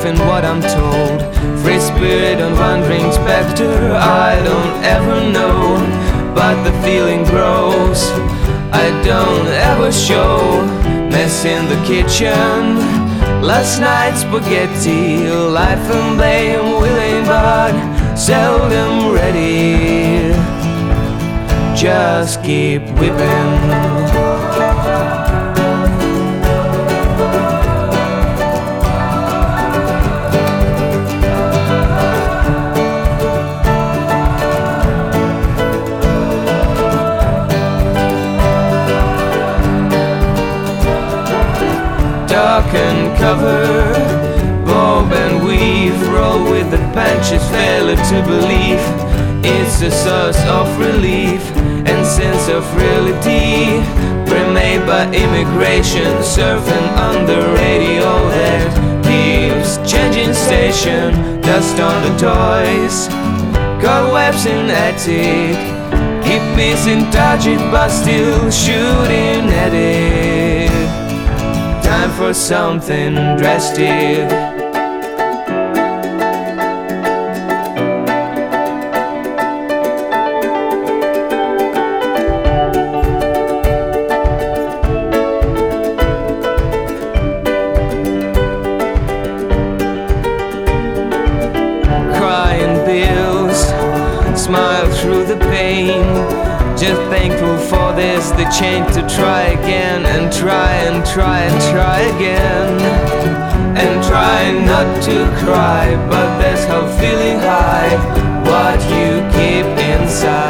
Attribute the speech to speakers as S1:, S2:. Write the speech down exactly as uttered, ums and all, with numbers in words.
S1: in what I'm told. Free spirit on wandering specter, I don't ever know, but the feeling grows. I don't ever show. Mess in the kitchen, last night's spaghetti. Life and blame, willing but seldom ready. Just keep whipping. Duck and cover, bob and weave, roll with the punches, failure to believe. It's a source of relief and sense of reality, pre-made by immigration, surfing on the radio that keeps changing station. Dust on the toys, cobwebs in attic, keep missing target but still shooting at it. Time for something drastic. Crying bills, smile through the pain. Just thankful for this, the change to try again and try and try and try again. And try not to cry, but there's hope feeling high. What you keep inside.